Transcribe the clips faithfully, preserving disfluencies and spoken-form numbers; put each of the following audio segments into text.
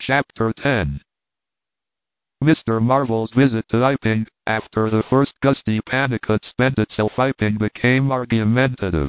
Chapter ten. Mister Marvel's visit to Iping, after the first gusty panic had spent itself, Iping became argumentative.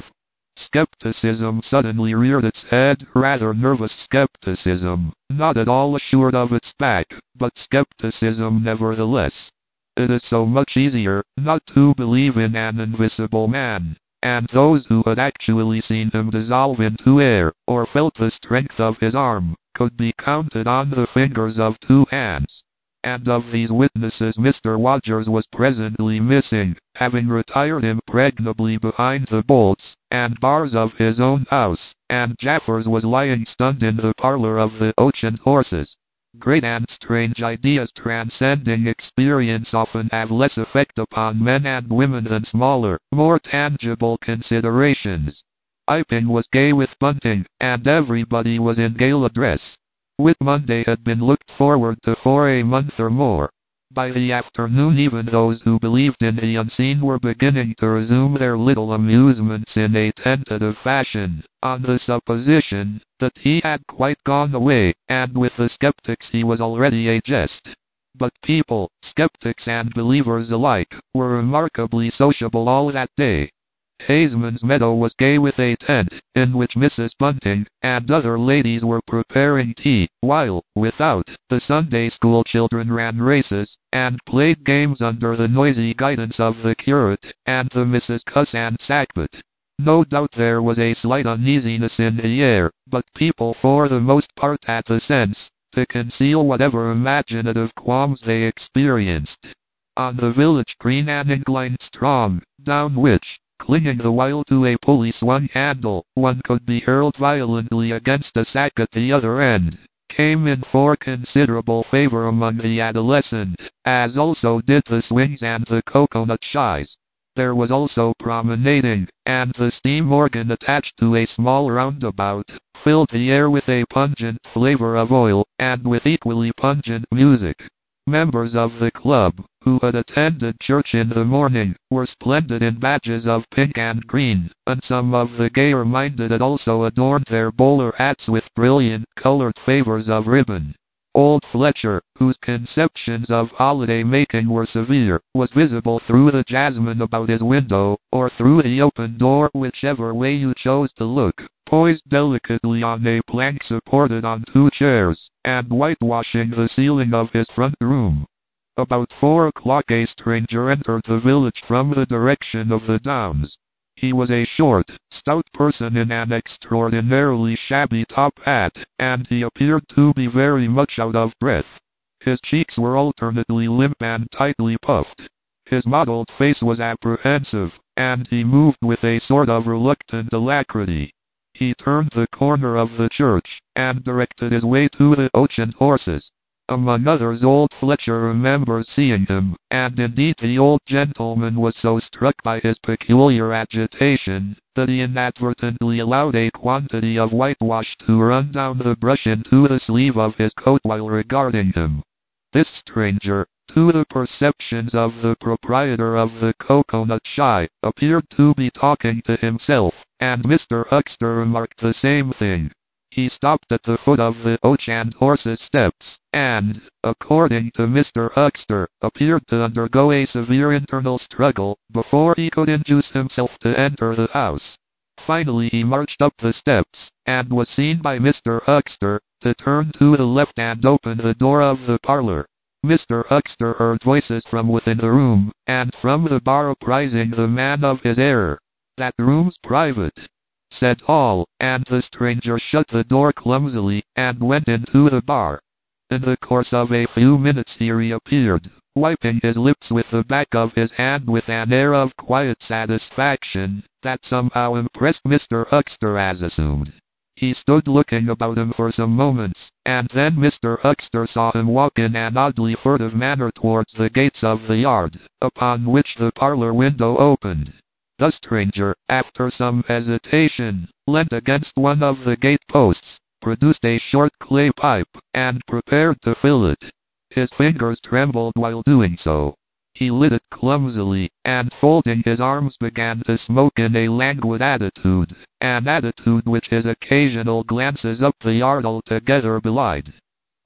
Skepticism suddenly reared its head, rather nervous skepticism, not at all assured of its back, but skepticism nevertheless. It is so much easier not to believe in an invisible man, and those who had actually seen him dissolve into air, or felt the strength of his arm, could be counted on the fingers of two hands. And of these witnesses Mister Rogers was presently missing, having retired impregnably behind the bolts and bars of his own house, and Jaffers was lying stunned in the parlor of the Oach and Horses. Great and strange ideas transcending experience often have less effect upon men and women than smaller, more tangible considerations. Iping was gay with bunting, and everybody was in gala dress. Whit Monday had been looked forward to for a month or more. By the afternoon even those who believed in the unseen were beginning to resume their little amusements in a tentative fashion, on the supposition that he had quite gone away, and with the skeptics he was already a jest. But people, skeptics and believers alike, were remarkably sociable all that day. Hazeman's Meadow was gay with a tent, in which Missus Bunting and other ladies were preparing tea, while, without, the Sunday school children ran races, and played games under the noisy guidance of the curate, and the Misses Cuss and Sackbut. No doubt there was a slight uneasiness in the air, but people for the most part had the sense to conceal whatever imaginative qualms they experienced. On the village green an incline strong, down which, clinging the while to a pulley swung handle, one could be hurled violently against a sack at the other end, came in for considerable favor among the adolescent, as also did the swings and the coconut shies. There was also promenading, and the steam organ attached to a small roundabout filled the air with a pungent flavor of oil, and with equally pungent music. Members of the club, who had attended church in the morning, were splendid in badges of pink and green, and some of the gayer-minded had also adorned their bowler hats with brilliant colored favors of ribbon. Old Fletcher, whose conceptions of holiday-making were severe, was visible through the jasmine about his window, or through the open door, whichever way you chose to look, poised delicately on a plank supported on two chairs, and whitewashing the ceiling of his front room. About four o'clock a stranger entered the village from the direction of the Downs. He was a short, stout person in an extraordinarily shabby top hat, and he appeared to be very much out of breath. His cheeks were alternately limp and tightly puffed. His mottled face was apprehensive, and he moved with a sort of reluctant alacrity. He turned the corner of the church, and directed his way to the Oach and Horses. Among others old Fletcher remembers seeing him, and indeed the old gentleman was so struck by his peculiar agitation, that he inadvertently allowed a quantity of whitewash to run down the brush into the sleeve of his coat while regarding him. This stranger, to the perceptions of the proprietor of the coconut shy, appeared to be talking to himself, and Mister Huckster remarked the same thing. He stopped at the foot of the Oach and Horses steps, and, according to Mister Huckster, appeared to undergo a severe internal struggle before he could induce himself to enter the house. Finally he marched up the steps, and was seen by Mister Huckster to turn to the left and open the door of the parlor. Mister Huckster heard voices from within the room, and from the bar apprising the man of his error. "That room's private," said Hall, and the stranger shut the door clumsily, and went into the bar. In the course of a few minutes he reappeared, wiping his lips with the back of his hand with an air of quiet satisfaction, that somehow impressed Mister Huckster as assumed. He stood looking about him for some moments, and then Mister Huckster saw him walk in an oddly furtive manner towards the gates of the yard, upon which the parlor window opened. The stranger, after some hesitation, leant against one of the gate posts, produced a short clay pipe, and prepared to fill it. His fingers trembled while doing so. He lit it clumsily, and folding his arms began to smoke in a languid attitude, an attitude which his occasional glances up the yard altogether belied.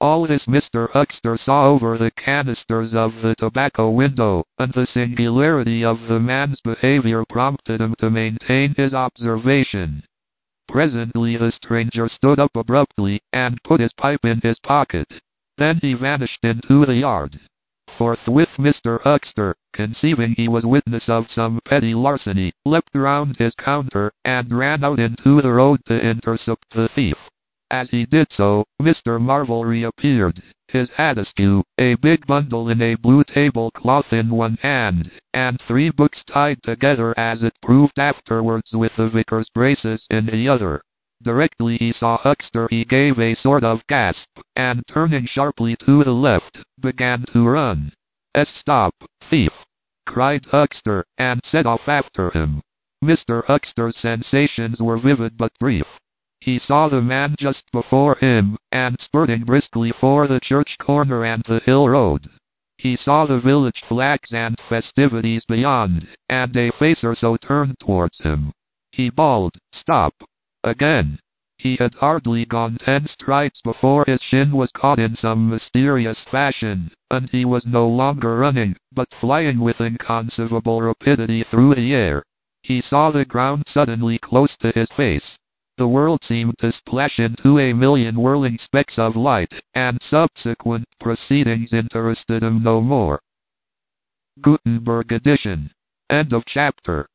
All this Mister Huckster saw over the canisters of the tobacco window, and the singularity of the man's behavior prompted him to maintain his observation. Presently the stranger stood up abruptly, and put his pipe in his pocket. Then he vanished into the yard. Forthwith Mister Huckster, conceiving he was witness of some petty larceny, leapt round his counter, and ran out into the road to intercept the thief. As he did so, Mister Marvel reappeared, his hat askew, a big bundle in a blue tablecloth in one hand, and three books tied together as it proved afterwards with the vicar's braces in the other. Directly he saw Huckster he gave a sort of gasp, and turning sharply to the left, began to run. "S stop, thief!" cried Huckster, and set off after him. Mister Huckster's sensations were vivid but brief. He saw the man just before him, and spurting briskly for the church corner and the hill road. He saw the village flags and festivities beyond, and a face or so turned towards him. He bawled, "Stop!" again. He had hardly gone ten strides before his shin was caught in some mysterious fashion, and he was no longer running, but flying with inconceivable rapidity through the air. He saw the ground suddenly close to his face. The world seemed to splash into a million whirling specks of light, and subsequent proceedings interested him no more. Gutenberg edition. End of chapter.